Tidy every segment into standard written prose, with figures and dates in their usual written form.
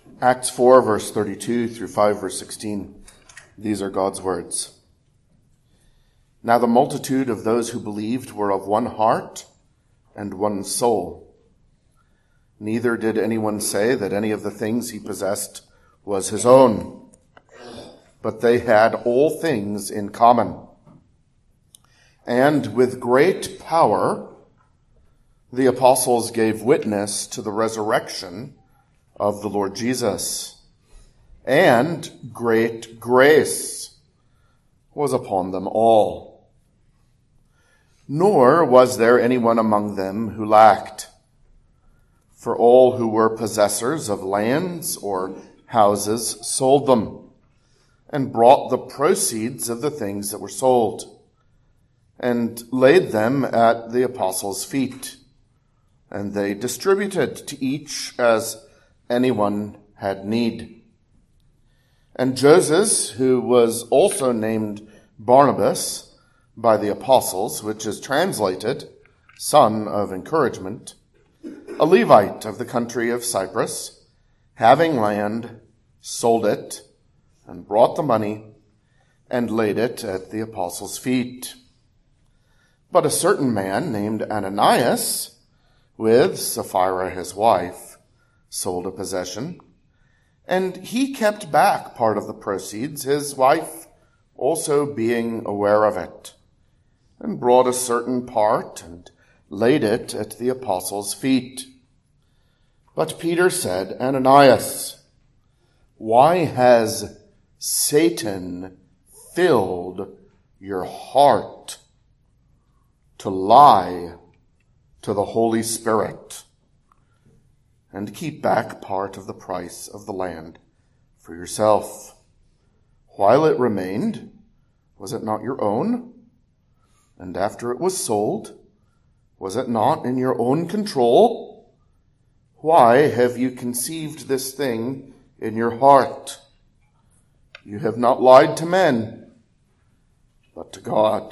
Acts 4, verse 32 through 5, verse 16. These are God's words. Now the multitude of those who believed were of one heart and one soul. Neither did anyone say that any of the things he possessed was his own, but they had all things in common. And with great power, the apostles gave witness to the resurrection of the Lord Jesus, and great grace was upon them all. Nor was there anyone among them who lacked, for all who were possessors of lands or houses sold them, and brought the proceeds of the things that were sold, and laid them at the apostles' feet, and they distributed to each as anyone had need. And Joseph, who was also named Barnabas by the apostles, which is translated son of encouragement, a Levite of the country of Cyprus, having land, sold it, and brought the money, and laid it at the apostles' feet. But a certain man named Ananias, with Sapphira his wife, sold a possession, and he kept back part of the proceeds, his wife also being aware of it, and brought a certain part and laid it at the apostles' feet. But Peter said, Ananias, why has Satan filled your heart to lie to the Holy Spirit and keep back part of the price of the land for yourself? While it remained, was it not your own? And after it was sold, was it not in your own control? Why have you conceived this thing in your heart? You have not lied to men, but to God.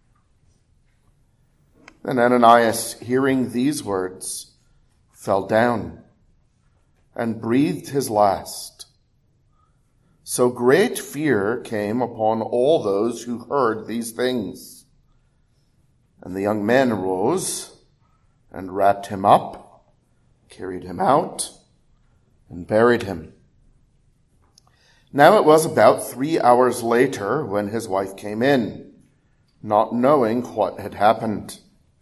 Then Ananias, hearing these words, fell down and breathed his last. So great fear came upon all those who heard these things. And the young men arose and wrapped him up, carried him out, and buried him. Now it was about 3 hours later when his wife came in, not knowing what had happened.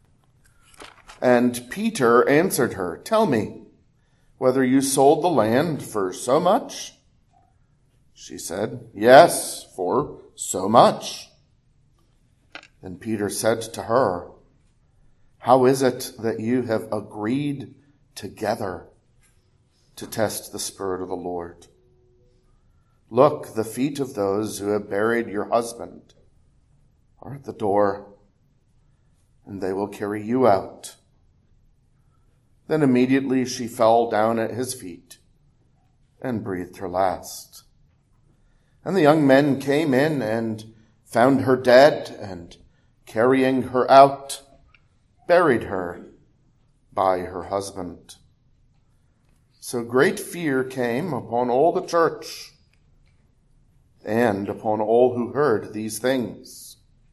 And Peter answered her, "Tell me, whether you sold the land for so much?" She said, "Yes, for so much." Then Peter said to her, "How is it that you have agreed together to test the Spirit of the Lord? Look, the feet of those who have buried your husband are at the door, and they will carry you out." Then immediately she fell down at his feet and breathed her last. And the young men came in and found her dead, and carrying her out, buried her by her husband. So great fear came upon all the church and upon all who heard these things.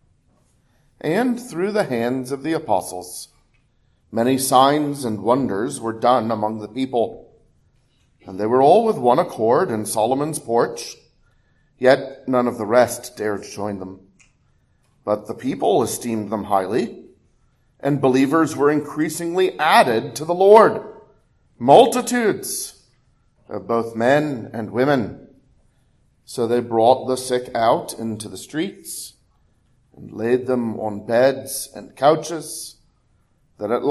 And through the hands of the apostles, many signs and wonders were done among the people. And they were all with one accord in Solomon's porch, yet none of the rest dared join them. But the people esteemed them highly, and believers were increasingly added to the Lord, multitudes of both men and women. So they brought the sick out into the streets and laid them on beds and couches, that at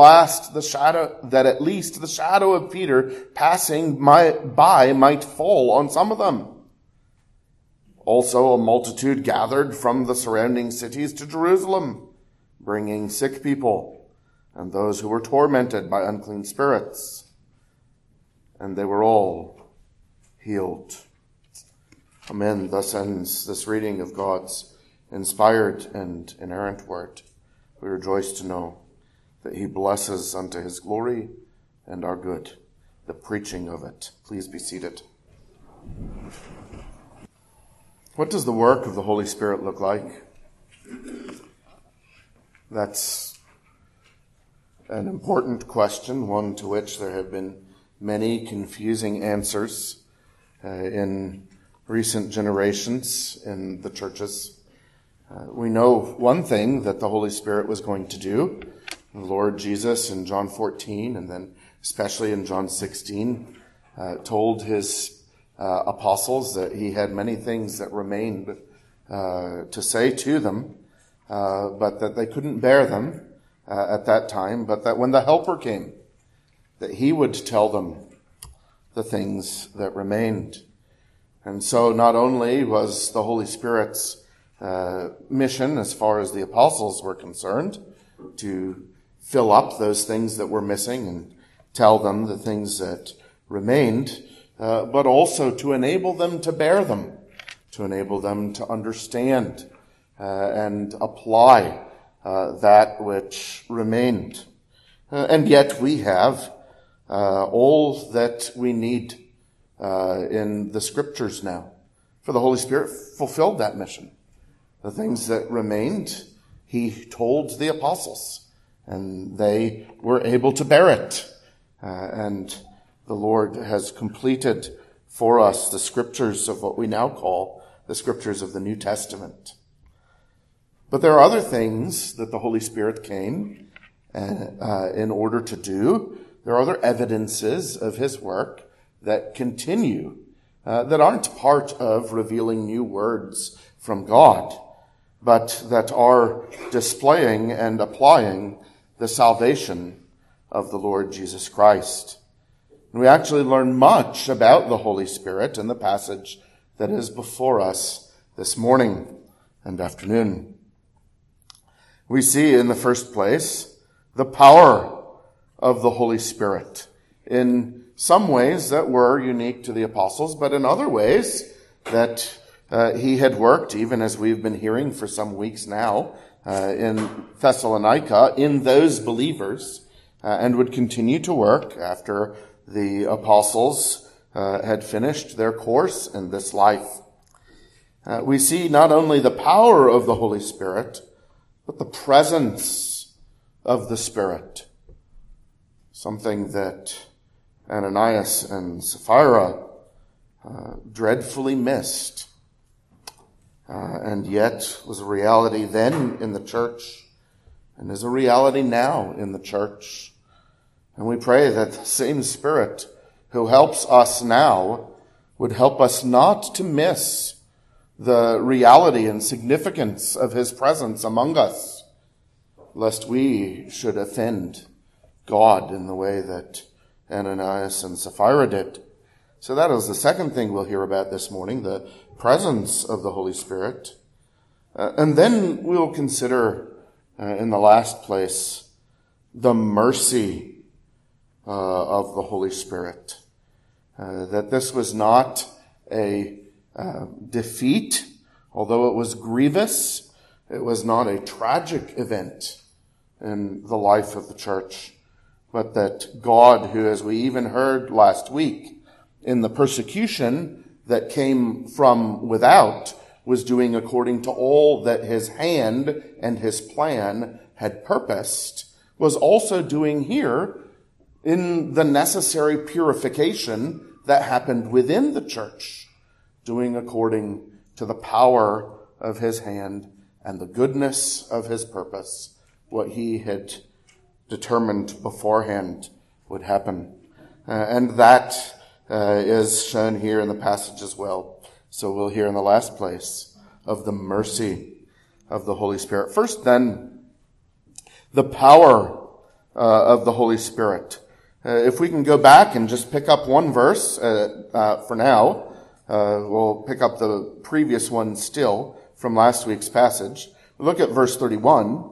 least the shadow of Peter passing by might fall on some of them. Also a multitude gathered from the surrounding cities to Jerusalem, bringing sick people and those who were tormented by unclean spirits, and they were all healed. Amen. Thus ends this reading of God's inspired and inerrant word. We rejoice to know that he blesses unto his glory and our good the preaching of it. Please be seated. What does the work of the Holy Spirit look like? That's an important question, one to which there have been many confusing answers in recent generations in the churches. We know one thing that the Holy Spirit was going to do. The Lord Jesus in John 14, and then especially in John 16, told his apostles that he had many things that remained to say to them, but that they couldn't bear them at that time, but that when the Helper came, that he would tell them the things that remained. And so not only was the Holy Spirit's mission, as far as the apostles were concerned, to fill up those things that were missing and tell them the things that remained, but also to enable them to bear them, to enable them to understand and apply that which remained. And yet we have all that we need in the Scriptures now. For the Holy Spirit fulfilled that mission. The things that remained, he told the apostles, and they were able to bear it. And the Lord has completed for us the Scriptures of what we now call the Scriptures of the New Testament. But there are other things that the Holy Spirit came in order to do. There are other evidences of his work that continue, that aren't part of revealing new words from God, but that are displaying and applying the salvation of the Lord Jesus Christ. And we actually learn much about the Holy Spirit in the passage that is before us this morning and afternoon. We see in the first place the power of the Holy Spirit in some ways that were unique to the apostles, but in other ways that he had worked, even as we've been hearing for some weeks now, in Thessalonica, in those believers, and would continue to work after the apostles had finished their course in this life. We see not only the power of the Holy Spirit, but the presence of the Spirit. Something that Ananias and Sapphira dreadfully missed, and yet was a reality then in the church, and is a reality now in the church. And we pray that the same Spirit who helps us now would help us not to miss the reality and significance of his presence among us, lest we should offend God in the way that Ananias and Sapphira did. So that is the second thing we'll hear about this morning, the presence of the Holy Spirit. And then we'll consider, in the last place, the mercy of the Holy Spirit. That this was not a defeat, although it was grievous. It was not a tragic event in the life of the church, but that God, who, as we even heard last week, in the persecution that came from without, was doing according to all that his hand and his plan had purposed, was also doing here in the necessary purification that happened within the church, doing according to the power of his hand and the goodness of his purpose, what he had determined beforehand would happen. And that is shown here in the passage as well. So we'll hear in the last place of the mercy of the Holy Spirit. First then, the power of the Holy Spirit. If we can go back and just pick up one verse for now, we'll pick up the previous one still from last week's passage. Look at verse 31,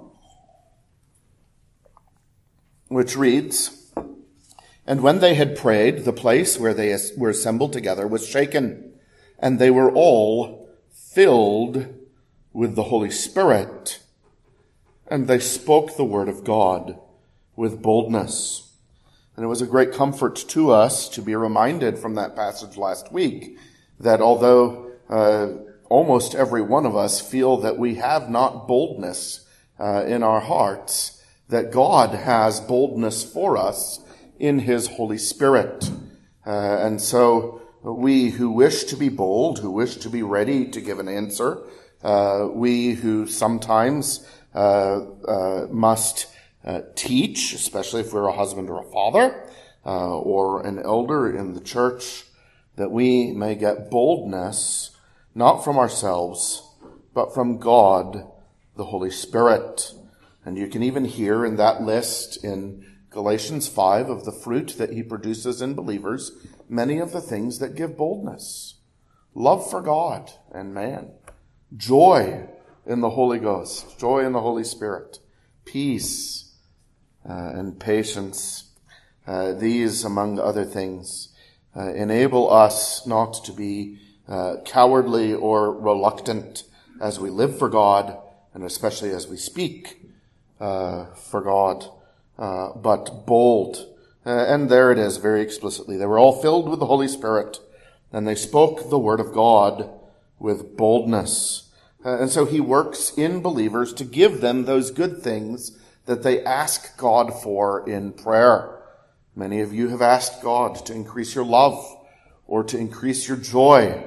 which reads, "And when they had prayed, the place where they were assembled together was shaken, and they were all filled with the Holy Spirit, and they spoke the word of God with boldness." And it was a great comfort to us to be reminded from that passage last week that although almost every one of us feel that we have not boldness in our hearts, that God has boldness for us in his Holy Spirit. And so we who wish to be bold, who wish to be ready to give an answer, we who sometimes must teach, especially if we're a husband or a father, or an elder in the church, that we may get boldness, not from ourselves, but from God, the Holy Spirit. And you can even hear in that list in Galatians 5 of the fruit that he produces in believers, many of the things that give boldness. Love for God and man, joy in the Holy Ghost, joy in the Holy Spirit, peace and patience. These, among other things, enable us not to be cowardly or reluctant as we live for God, and especially as we speak for God, but bold. And there it is, very explicitly. They were all filled with the Holy Spirit, and they spoke the word of God with boldness. And so he works in believers to give them those good things that they ask God for in prayer. Many of you have asked God to increase your love, or to increase your joy,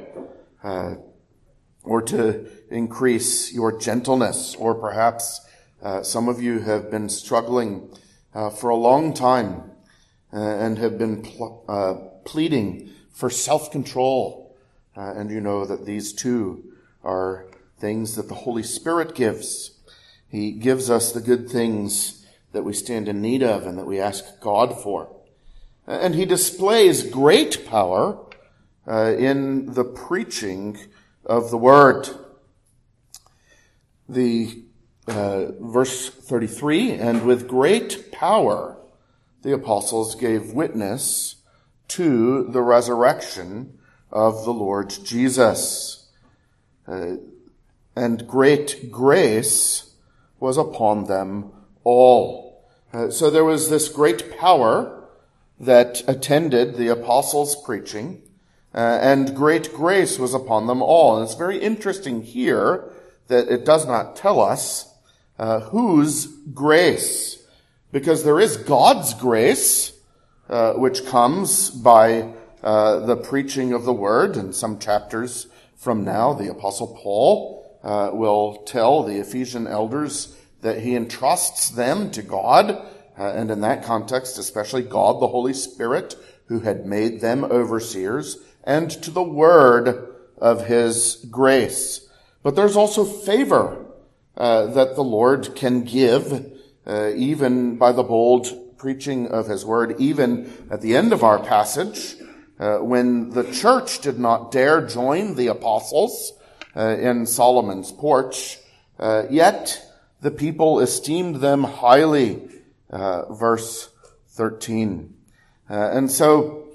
or to increase your gentleness, or perhaps some of you have been struggling for a long time and have been pleading for self-control. And you know that these two are things that the Holy Spirit gives. He gives us the good things that we stand in need of and that we ask God for. And he displays great power in the preaching of the word. The verse 33, and with great power the apostles gave witness to the resurrection of the Lord Jesus. And great grace was upon them all. So there was this great power that attended the apostles' preaching, and great grace was upon them all. And it's very interesting here that it does not tell us whose grace, because there is God's grace, which comes by the preaching of the word. In some chapters from now, the Apostle Paul will tell the Ephesian elders that he entrusts them to God, and in that context, especially God, the Holy Spirit, who had made them overseers, and to the word of his grace. But there's also favor that the Lord can give, even by the bold preaching of his word, even at the end of our passage, when the church did not dare join the apostles in Solomon's porch, yet the people esteemed them highly, verse 13. And so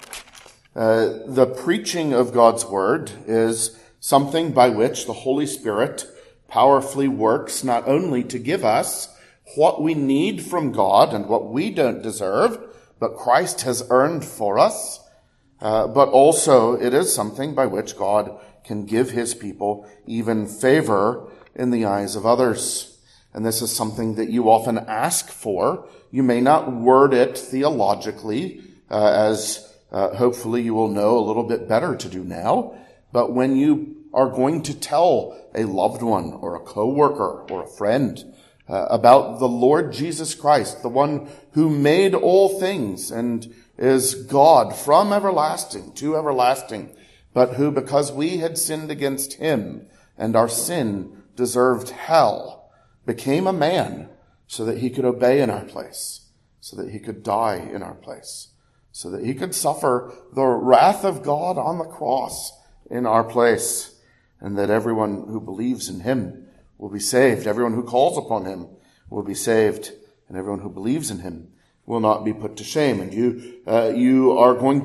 the preaching of God's word is something by which the Holy Spirit powerfully works not only to give us what we need from God and what we don't deserve, but Christ has earned for us, but also it is something by which God can give his people even favor in the eyes of others. And this is something that you often ask for. You may not word it theologically, as hopefully you will know a little bit better to do now, but when you are going to tell a loved one or a coworker or a friend about the Lord Jesus Christ, the one who made all things and is God from everlasting to everlasting, but who, because we had sinned against him and our sin deserved hell, became a man so that he could obey in our place, so that he could die in our place, so that he could suffer the wrath of God on the cross in our place, and that everyone who believes in him will be saved. Everyone who calls upon him will be saved, and everyone who believes in him will not be put to shame. And you're going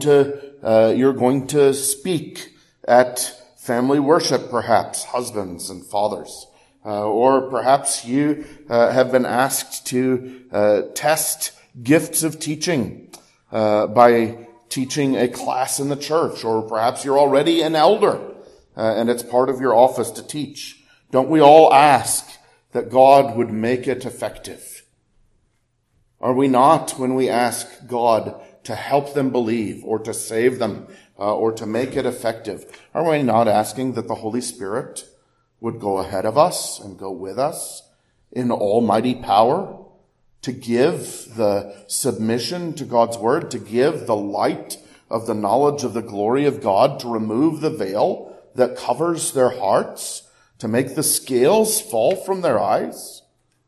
to speak at family worship, perhaps, husbands and fathers, or perhaps you have been asked to test gifts of teaching by teaching a class in the church, or perhaps you're already an elder and it's part of your office to teach. Don't we all ask that God would make it effective? Are we not, when we ask God to help them believe or to save them or to make it effective, are we not asking that the Holy Spirit would go ahead of us and go with us in almighty power to give the submission to God's word, to give the light of the knowledge of the glory of God, to remove the veil that covers their hearts, to make the scales fall from their eyes?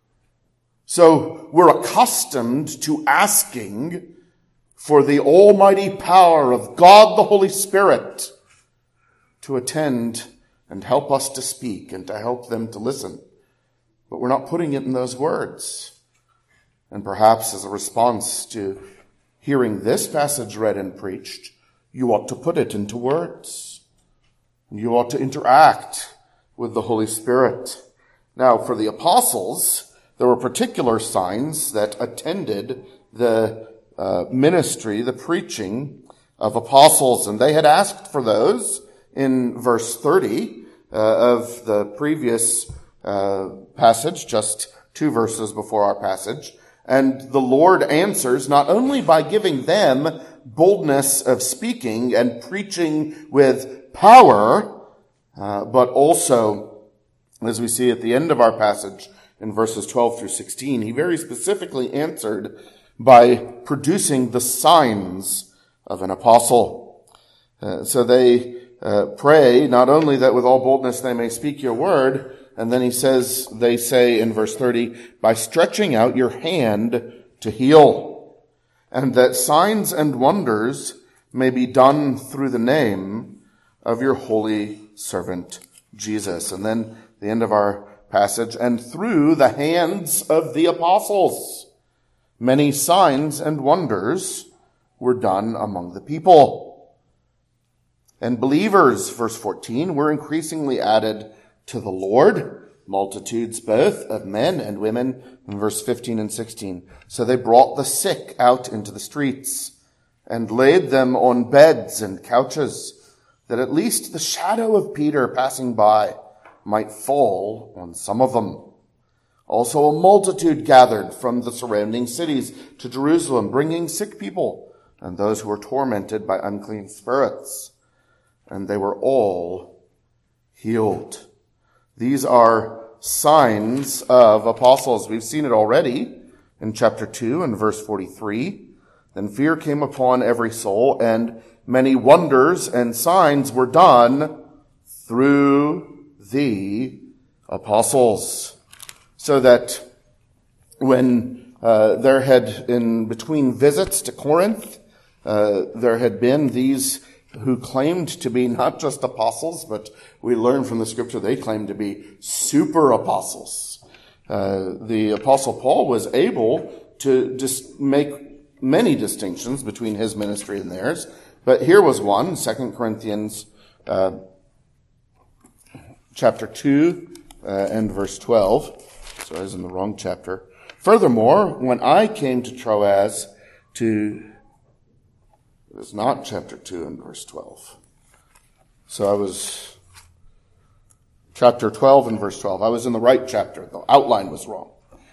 So we're accustomed to asking for the almighty power of God the Holy Spirit to attend and help us to speak and to help them to listen. But we're not putting it in those words. And perhaps as a response to hearing this passage read and preached, you ought to put it into words. And you ought to interact with the Holy Spirit. Now, for the apostles, there were particular signs that attended the ministry, the preaching of apostles, and they had asked for those in verse 30 of the previous passage, just 2 verses before our passage. And the Lord answers not only by giving them boldness of speaking and preaching with power, but also, as we see at the end of our passage in verses 12 through 16, he very specifically answered by producing the signs of an apostle. So they pray not only that with all boldness they may speak your word, and then they say in verse 30, by stretching out your hand to heal, and that signs and wonders may be done through the name of your holy servant Jesus. And then the end of our passage, and through the hands of the apostles, many signs and wonders were done among the people. And believers, verse 14, were increasingly added to the Lord, multitudes both of men and women, in verse 15 and 16. So they brought the sick out into the streets and laid them on beds and couches, that at least the shadow of Peter passing by might fall on some of them. Also a multitude gathered from the surrounding cities to Jerusalem, bringing sick people and those who were tormented by unclean spirits. And they were all healed. These are signs of apostles. We've seen it already in chapter 2 and verse 43. Then fear came upon every soul, and many wonders and signs were done through the apostles. So that when there had, in between visits to Corinth, there had been these who claimed to be not just apostles, but we learn from the scripture they claimed to be super apostles. The apostle Paul was able to just make many distinctions between his ministry and theirs, but here was one, 2 Corinthians chapter 2 and verse 12. So I was in the wrong chapter. Furthermore, when I came to Troas it was not chapter 2 and verse 12. So I was chapter 12 and verse 12. I was in the right chapter. The outline was wrong.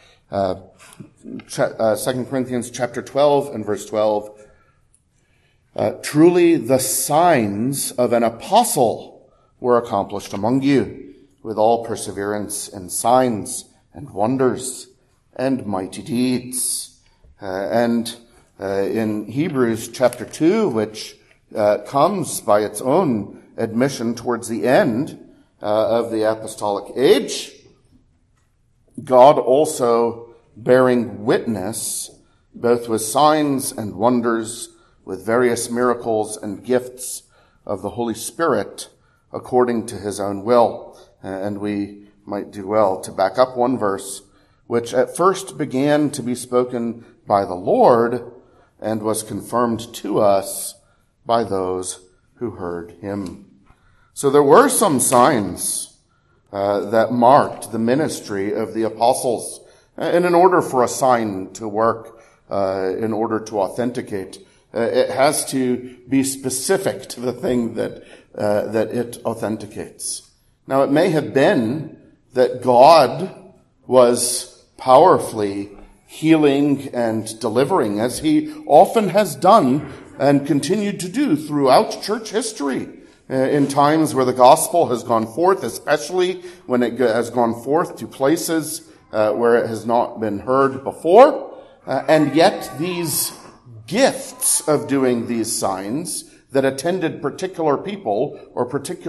2 Corinthians chapter 12 and verse 12. Truly the signs of an apostle were accomplished among you, with all perseverance and signs and wonders and mighty deeds. In Hebrews chapter 2, which comes by its own admission towards the end of the apostolic age, God also bearing witness both with signs and wonders, with various miracles and gifts of the Holy Spirit according to his own will. And we might do well to back up one verse, which at first began to be spoken by the Lord and was confirmed to us by those who heard him. So there were some signs that marked the ministry of the apostles. And in order for a sign to work, in order to authenticate It has to be specific to the thing that it authenticates. Now, it may have been that God was powerfully healing and delivering, as he often has done and continued to do throughout church history, in times where the gospel has gone forth, especially when it has gone forth to places where it has not been heard before. And yet these gifts of doing these signs that attended particular people or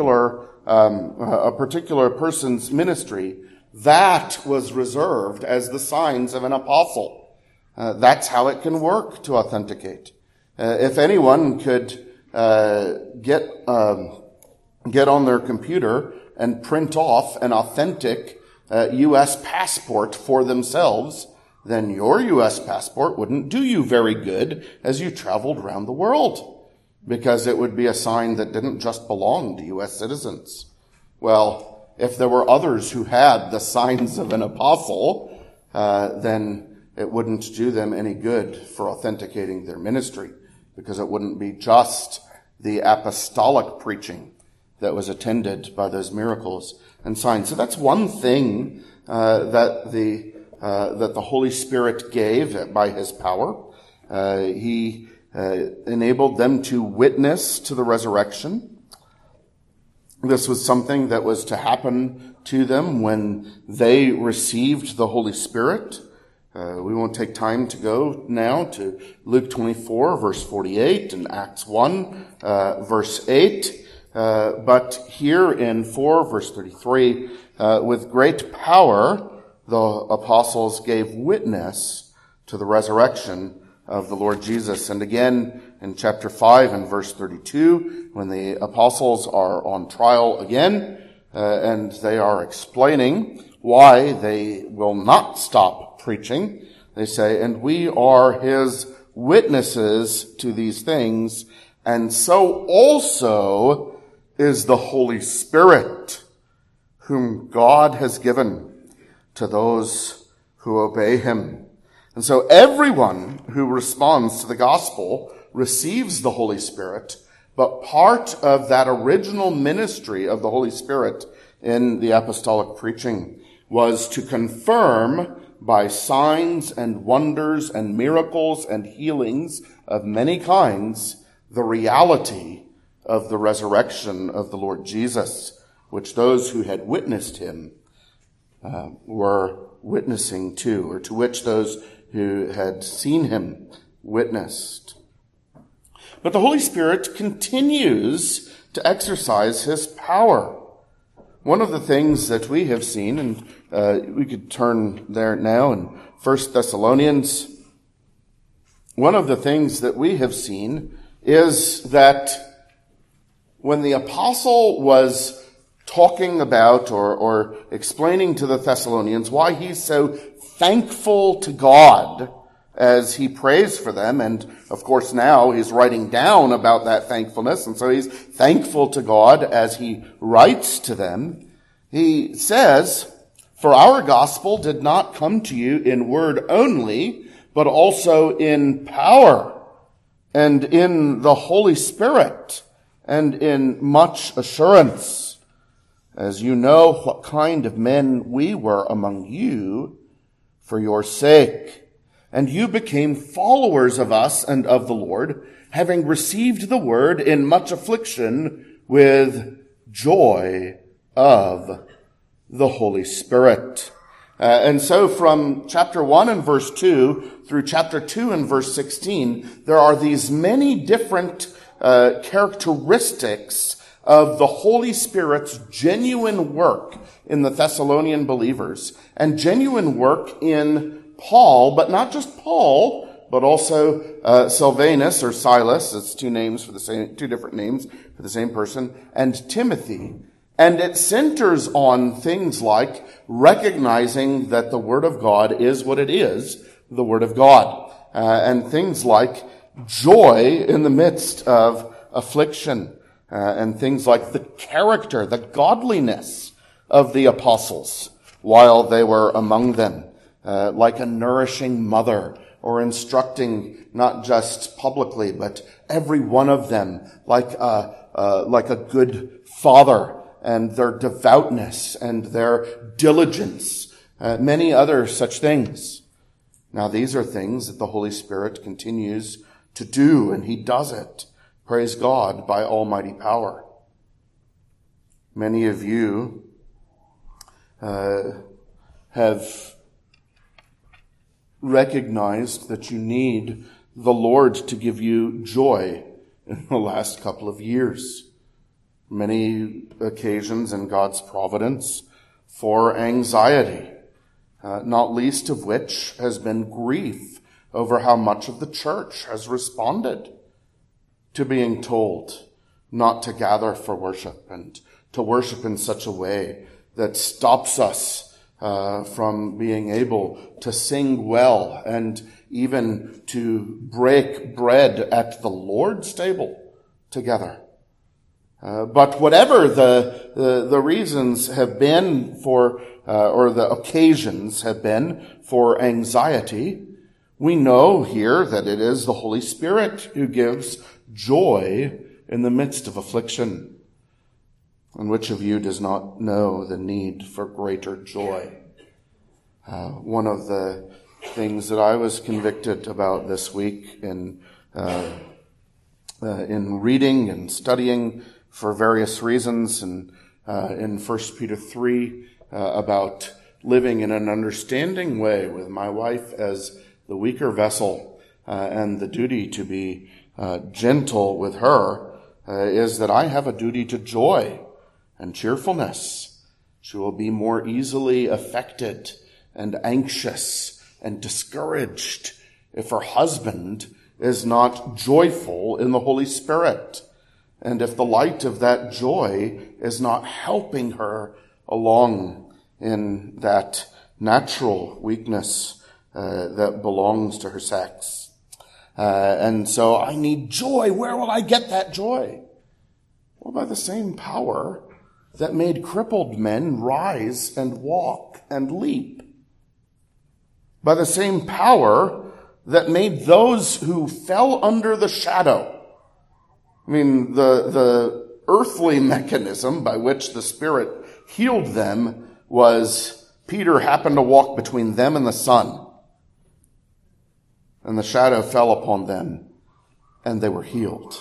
a particular person's ministry, that was reserved as the signs of an apostle. That's how it can work to authenticate. If anyone could get on their computer and print off an authentic U.S. passport for themselves, then your U.S. passport wouldn't do you very good as you traveled around the world, because it would be a sign that didn't just belong to U.S. citizens. Well, if there were others who had the signs of an apostle, then it wouldn't do them any good for authenticating their ministry, because it wouldn't be just the apostolic preaching that was attended by those miracles and signs. So that's one thing that the Holy Spirit gave by his power. He enabled them to witness to the resurrection. This was something that was to happen to them when they received the Holy Spirit. We won't take time to go now to Luke 24, verse 48, and Acts 1, verse 8. But here in 4, verse 33, with great power, the apostles gave witness to the resurrection of the Lord Jesus. And again, in chapter 5 and verse 32, when the apostles are on trial again, and they are explaining why they will not stop preaching, they say, "And we are his witnesses to these things, and so also is the Holy Spirit, whom God has given to those who obey him." And so everyone who responds to the gospel receives the Holy Spirit, but part of that original ministry of the Holy Spirit in the apostolic preaching was to confirm by signs and wonders and miracles and healings of many kinds the reality of the resurrection of the Lord Jesus, which those who had witnessed him were witnessing to, or to which those who had seen him witnessed. But the Holy Spirit continues to exercise his power. One of the things that we have seen, and we could turn there now in 1 Thessalonians, one of the things that we have seen is that when the apostle was talking about or explaining to the Thessalonians why he's so thankful to God as he prays for them, and of course now he's writing down about that thankfulness, and so he's thankful to God as he writes to them. He says, "For our gospel did not come to you in word only, but also in power and in the Holy Spirit and in much assurance, as you know what kind of men we were among you for your sake. And you became followers of us and of the Lord, having received the word in much affliction with joy of the Holy Spirit." And so from chapter 1 and verse 2 through chapter 2 and verse 16, there are these many different characteristics of the Holy Spirit's genuine work in the Thessalonian believers, and genuine work in Paul, but not just Paul, but also Silvanus or Silas. It's two different names for the same person, and Timothy. And it centers on things like recognizing that the Word of God is what it is, the Word of God, and things like joy in the midst of affliction, and things like the character, the godliness of the apostles while they were among them, like a nourishing mother or instructing not just publicly, but every one of them like a good father, and their devoutness and their diligence, many other such things. Now, these are things that the Holy Spirit continues to do, and he does it, praise God, by almighty power. Many of you have recognized that you need the Lord to give you joy in the last couple of years. Many occasions in God's providence for anxiety, not least of which has been grief over how much of the church has responded to being told not to gather for worship and to worship in such a way that stops us from being able to sing well and even to break bread at the Lord's table together. But whatever the reasons have been for, or the occasions have been for anxiety, we know here that it is the Holy Spirit who gives joy in the midst of affliction. And which of you does not know the need for greater joy? One of the things that I was convicted about this week in reading and studying for various reasons, and in 1 Peter 3, about living in an understanding way with my wife as the weaker vessel, and the duty to be gentle with her, is that I have a duty to joy and cheerfulness. She will be more easily affected and anxious and discouraged if her husband is not joyful in the Holy Spirit, and if the light of that joy is not helping her along in that natural weakness that belongs to her sex. And so I need joy. Where will I get that joy? Well, by the same power that made crippled men rise and walk and leap. By the same power that made those who fell under the shadow. I mean, the earthly mechanism by which the Spirit healed them was Peter happened to walk between them and the sun. And the shadow fell upon them, and they were healed.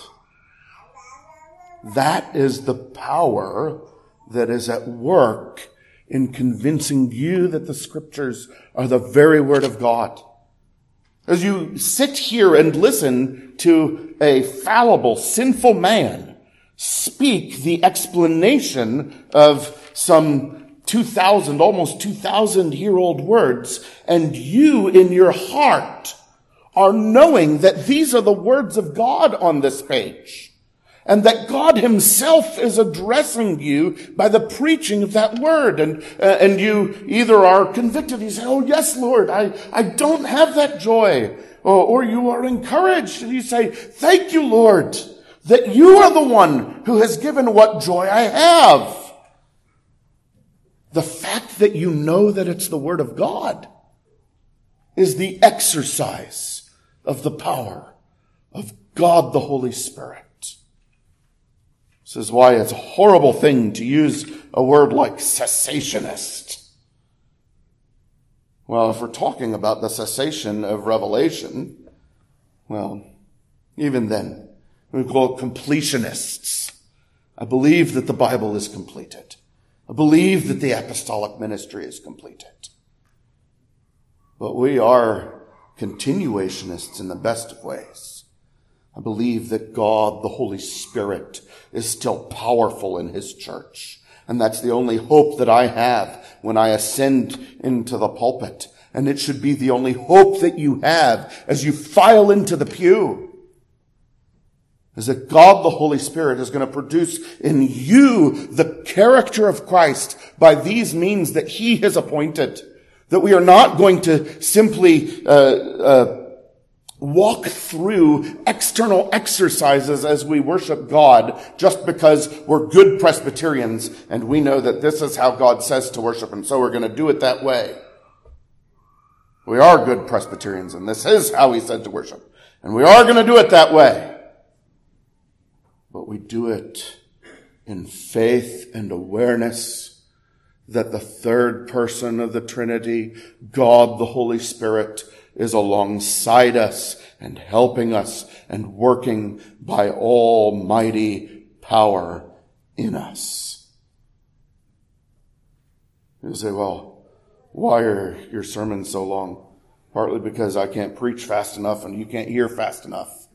That is the power that is at work in convincing you that the Scriptures are the very Word of God. As you sit here and listen to a fallible, sinful man speak the explanation of some 2,000, almost 2,000-year-old words, and you in your heart are knowing that these are the words of God on this page, and that God himself is addressing you by the preaching of that word. And you either are convicted, you say, oh yes, Lord, I don't have that joy. Or you are encouraged and you say, thank you, Lord, that you are the one who has given what joy I have. The fact that you know that it's the Word of God is the exercise of the power of God the Holy Spirit. This is why it's a horrible thing to use a word like cessationist. Well, if we're talking about the cessation of revelation, well, even then, we call it completionists. I believe that the Bible is completed. I believe that the apostolic ministry is completed. But we are continuationists in the best of ways. I believe that God, the Holy Spirit, is still powerful in his church. And that's the only hope that I have when I ascend into the pulpit. And it should be the only hope that you have as you file into the pew. Is that God, the Holy Spirit, is going to produce in you the character of Christ by these means that he has appointed. That we are not going to simply walk through external exercises as we worship God just because we're good Presbyterians and we know that this is how God says to worship, and so we're going to do it that way. We are good Presbyterians, and this is how we said to worship. And we are going to do it that way. But we do it in faith and awareness that the third person of the Trinity, God the Holy Spirit, is alongside us and helping us and working by almighty power in us. You say, well, why are your sermons so long? Partly because I can't preach fast enough and you can't hear fast enough.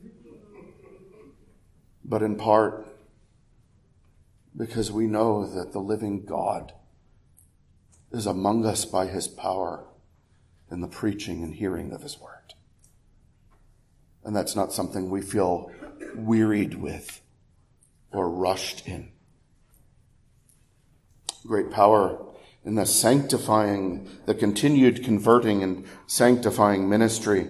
But in part because we know that the living God is among us by his power in the preaching and hearing of his word. And that's not something we feel wearied with or rushed in. Great power in the continued converting and sanctifying ministry.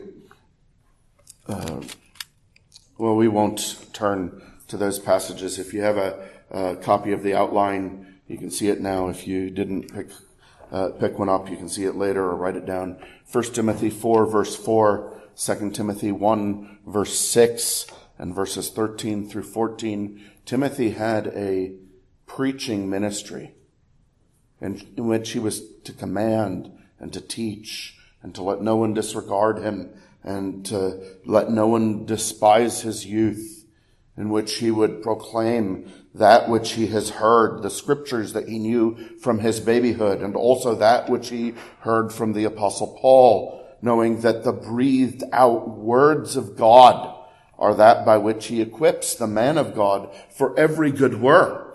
Well, we won't turn to those passages. If you have a copy of the outline, you can see it now. If you didn't pick one up, you can see it later or write it down. 1 Timothy 4, verse 4, 2 Timothy 1, verse 6, and verses 13 through 14. Timothy had a preaching ministry in which he was to command and to teach and to let no one disregard him and to let no one despise his youth, in which he would proclaim that which he has heard, the scriptures that he knew from his babyhood, and also that which he heard from the Apostle Paul, knowing that the breathed out words of God are that by which he equips the man of God for every good work.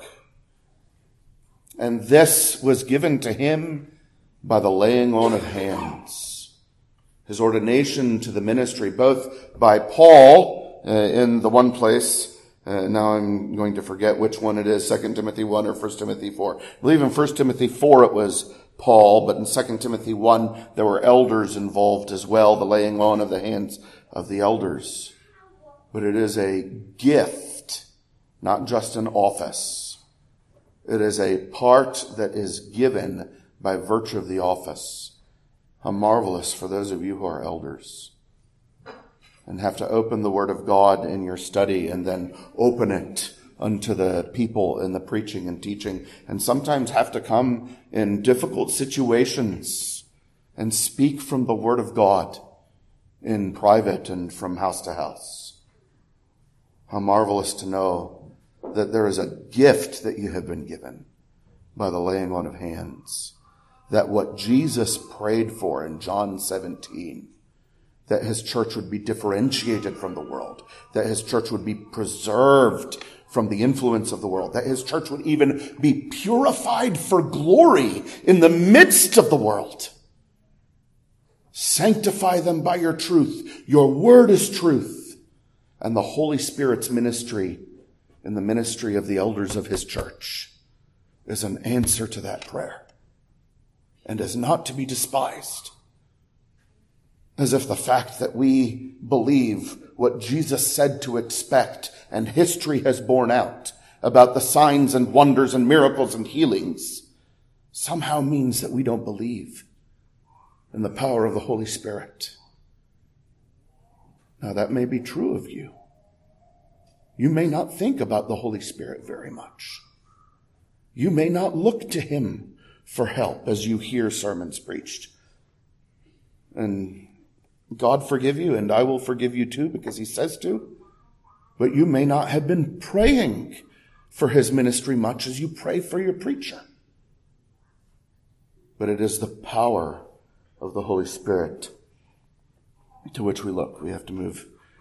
And this was given to him by the laying on of hands. His ordination to the ministry, both by Paul in the one place, now I'm going to forget which one it is, 2 Timothy 1 or 1 Timothy 4. I believe in 1 Timothy 4 it was Paul, but in 2 Timothy 1 there were elders involved as well, the laying on of the hands of the elders. But it is a gift, not just an office. It is a part that is given by virtue of the office. How marvelous for those of you who are elders and have to open the Word of God in your study and then open it unto the people in the preaching and teaching, and sometimes have to come in difficult situations and speak from the Word of God in private and from house to house. How marvelous to know that there is a gift that you have been given by the laying on of hands. That what Jesus prayed for in John 17, that his church would be differentiated from the world, that his church would be preserved from the influence of the world, that his church would even be purified for glory in the midst of the world. Sanctify them by your truth. Your word is truth. And the Holy Spirit's ministry in the ministry of the elders of his church is an answer to that prayer and is not to be despised. As if the fact that we believe what Jesus said to expect and history has borne out about the signs and wonders and miracles and healings somehow means that we don't believe in the power of the Holy Spirit. Now that may be true of you. You may not think about the Holy Spirit very much. You may not look to him for help as you hear sermons preached. And God forgive you, and I will forgive you too, because he says to. But you may not have been praying for his ministry much as you pray for your preacher. But it is the power of the Holy Spirit to which we look. We have to move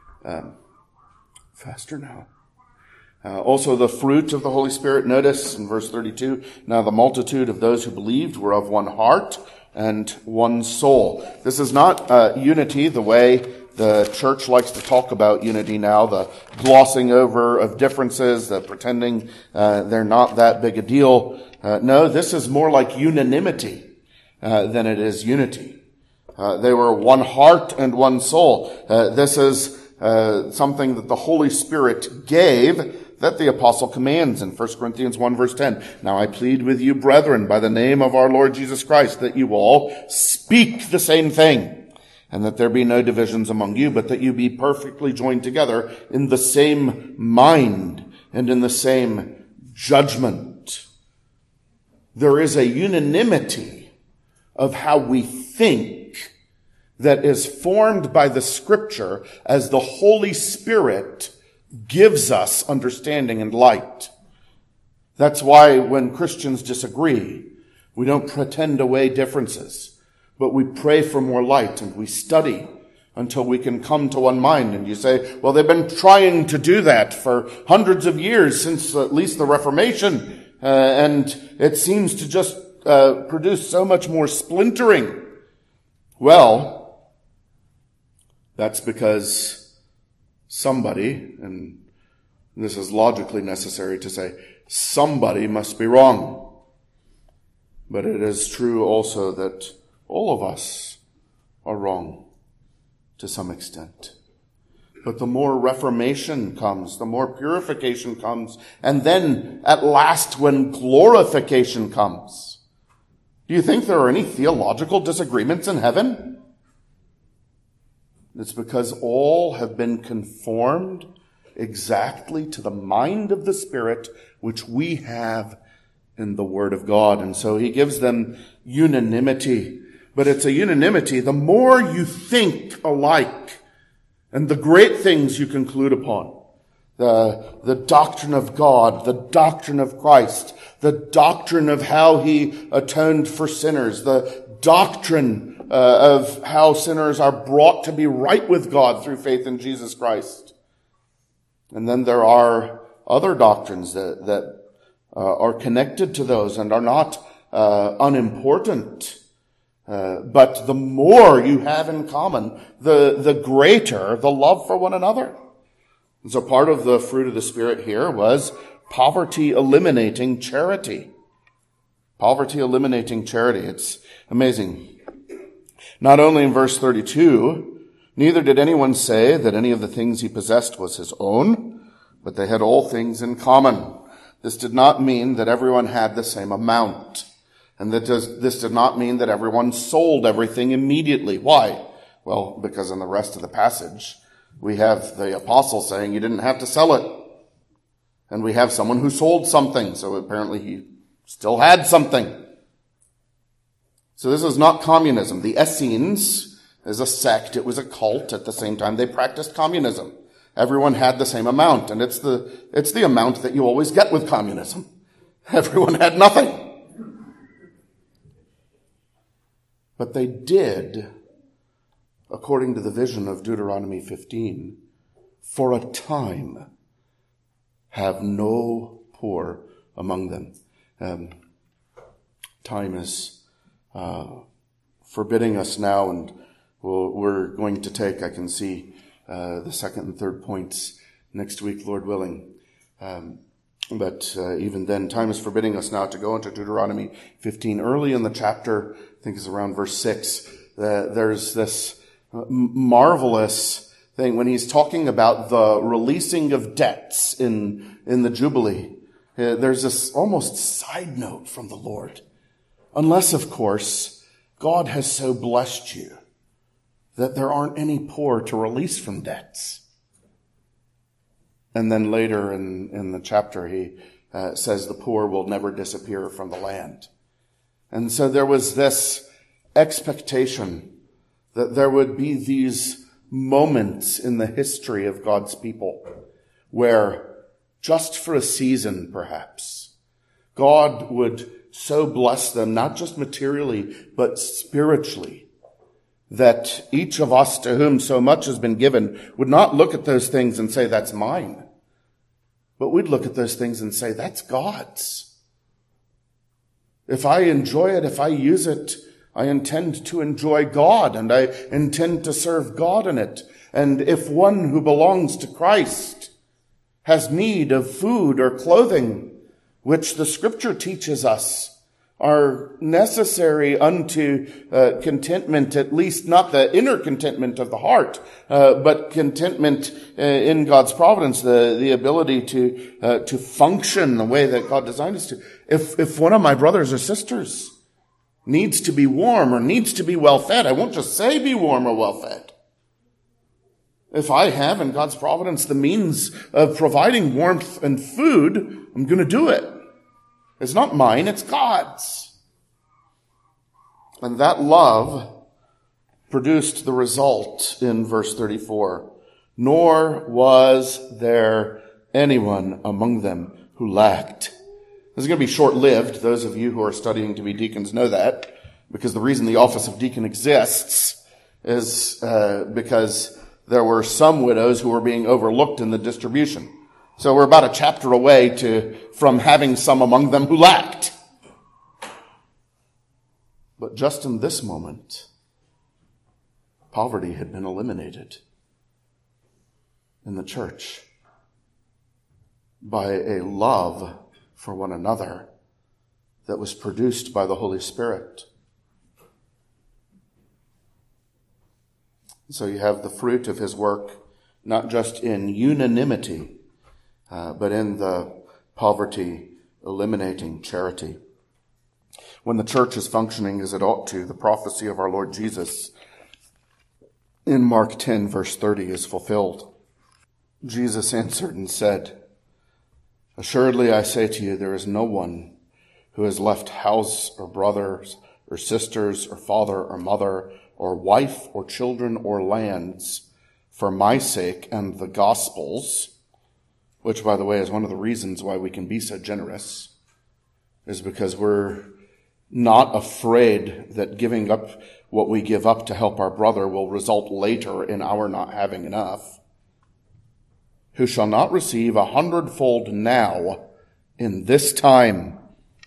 faster now. Also the fruit of the Holy Spirit, notice in verse 32, now the multitude of those who believed were of one heart and one soul. This is not unity the way the church likes to talk about unity now, the glossing over of differences, the pretending they're not that big a deal. No, this is more like unanimity than it is unity. They were one heart and one soul. This is something that the Holy Spirit gave that the apostle commands in 1 Corinthians 1 verse 10. Now I plead with you, brethren, by the name of our Lord Jesus Christ, that you all speak the same thing, and that there be no divisions among you, but that you be perfectly joined together in the same mind and in the same judgment. There is a unanimity of how we think that is formed by the Scripture as the Holy Spirit gives us understanding and light. That's why when Christians disagree, we don't pretend away differences, but we pray for more light and we study until we can come to one mind. And you say, well, they've been trying to do that for hundreds of years, since at least the Reformation, and it seems to just produce so much more splintering. Well, that's because somebody, and this is logically necessary to say, somebody must be wrong. But it is true also that all of us are wrong to some extent. But the more reformation comes, the more purification comes, and then at last when glorification comes, do you think there are any theological disagreements in heaven? It's because all have been conformed exactly to the mind of the Spirit, which we have in the Word of God. And so he gives them unanimity. But it's a unanimity. The more you think alike, and the great things you conclude upon, the doctrine of God, the doctrine of Christ, the doctrine of how he atoned for sinners, the doctrine of how sinners are brought to be right with God through faith in Jesus Christ. And then there are other doctrines that are connected to those and are not unimportant. But the more you have in common, the greater the love for one another. And so part of the fruit of the Spirit here was poverty eliminating charity. Poverty eliminating charity. It's amazing. Not only in verse 32, neither did anyone say that any of the things he possessed was his own, but they had all things in common. This did not mean that everyone had the same amount. And this did not mean that everyone sold everything immediately. Why? Well, because in the rest of the passage, we have the apostle saying you didn't have to sell it. And we have someone who sold something, so apparently he still had something. So this is not communism. The Essenes is a sect. It was a cult. At the same time, they practiced communism. Everyone had the same amount, and it's the amount that you always get with communism. Everyone had nothing. But they did, according to the vision of Deuteronomy 15, for a time have no poor among them. Time is forbidding us now, and we're going to take, I can see, the second and third points next week, Lord willing. But even then, time is forbidding us now to go into Deuteronomy 15. Early in the chapter, I think it's around verse 6, there's this marvelous thing when he's talking about the releasing of debts in the Jubilee. There's this almost side note from the Lord. Unless, of course, God has so blessed you that there aren't any poor to release from debts. And then later in the chapter, he says the poor will never disappear from the land. And so there was this expectation that there would be these moments in the history of God's people where, just for a season perhaps, God would so bless them, not just materially, but spiritually, that each of us to whom so much has been given would not look at those things and say, that's mine. But we'd look at those things and say, that's God's. If I enjoy it, if I use it, I intend to enjoy God, and I intend to serve God in it. And if one who belongs to Christ has need of food or clothing, which the Scripture teaches us are necessary unto contentment, at least not the inner contentment of the heart, but contentment in God's providence, the ability to function the way that God designed us to. If one of my brothers or sisters needs to be warm or needs to be well fed, I won't just say be warm or well fed. If I have in God's providence the means of providing warmth and food, I'm going to do it. It's not mine, it's God's. And that love produced the result in verse 34. Nor was there anyone among them who lacked. This is going to be short-lived. Those of you who are studying to be deacons know that, because the reason the office of deacon exists is because there were some widows who were being overlooked in the distribution. So we're about a chapter away from having some among them who lacked. But just in this moment, poverty had been eliminated in the church by a love for one another that was produced by the Holy Spirit. So you have the fruit of his work, not just in unanimity, but in the poverty-eliminating charity. When the church is functioning as it ought to, the prophecy of our Lord Jesus in Mark 10, verse 30 is fulfilled. Jesus answered and said, "Assuredly I say to you, there is no one who has left house or brothers or sisters or father or mother or wife or children or lands for my sake and the gospel's," which, by the way, is one of the reasons why we can be so generous, is because we're not afraid that giving up what we give up to help our brother will result later in our not having enough. "Who shall not receive 100-fold now in this time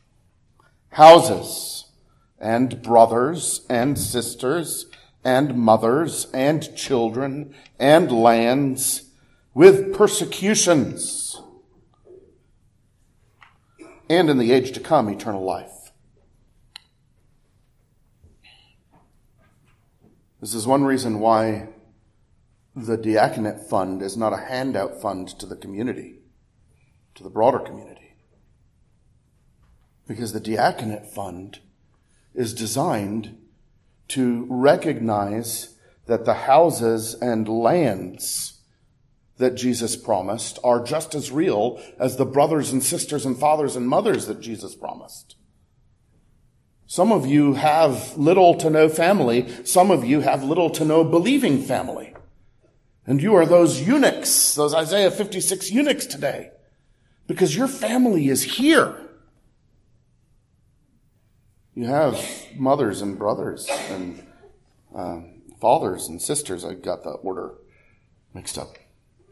houses and brothers and sisters and mothers and children and lands with persecutions, and in the age to come eternal life." This is one reason why the diaconate fund is not a handout fund to the community, to the broader community. Because the diaconate fund is designed to recognize that the houses and lands that Jesus promised are just as real as the brothers and sisters and fathers and mothers that Jesus promised. Some of you have little to no family. Some of you have little to no believing family. And you are those eunuchs, those Isaiah 56 eunuchs today, because your family is here. You have mothers and brothers and fathers and sisters. I got the order mixed up.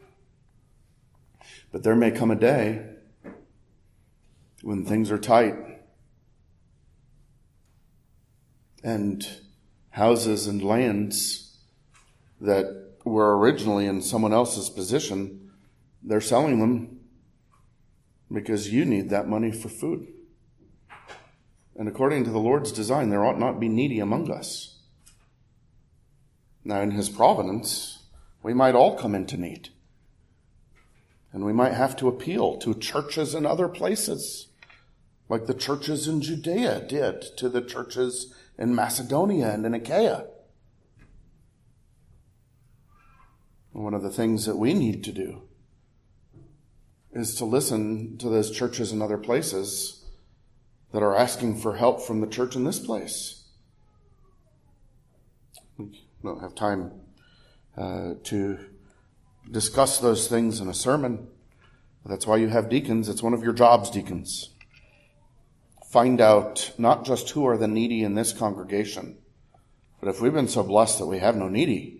But there may come a day when things are tight and houses and lands that were originally in someone else's position, they're selling them because you need that money for food. And according to the Lord's design, there ought not be needy among us. Now, in his providence, we might all come into need. And we might have to appeal to churches in other places, like the churches in Judea did to the churches in Macedonia and in Achaia. One of the things that we need to do is to listen to those churches in other places that are asking for help from the church in this place. We don't have time to discuss those things in a sermon. That's why you have deacons. It's one of your jobs, deacons. Find out not just who are the needy in this congregation, but if we've been so blessed that we have no needy,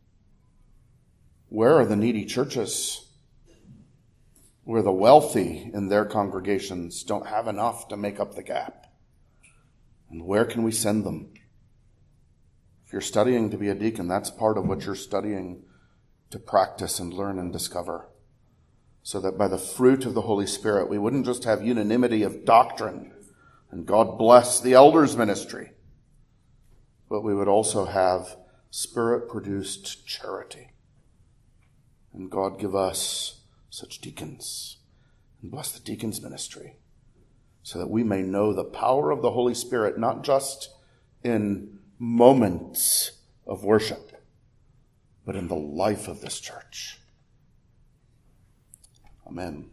where are the needy churches where the wealthy in their congregations don't have enough to make up the gap? And where can we send them? If you're studying to be a deacon, that's part of what you're studying to practice and learn and discover, so that by the fruit of the Holy Spirit, we wouldn't just have unanimity of doctrine, and God bless the elders' ministry, but we would also have Spirit-produced charity. And God give us such deacons, and bless the deacons' ministry, so that we may know the power of the Holy Spirit, not just in moments of worship, but in the life of this church. Amen.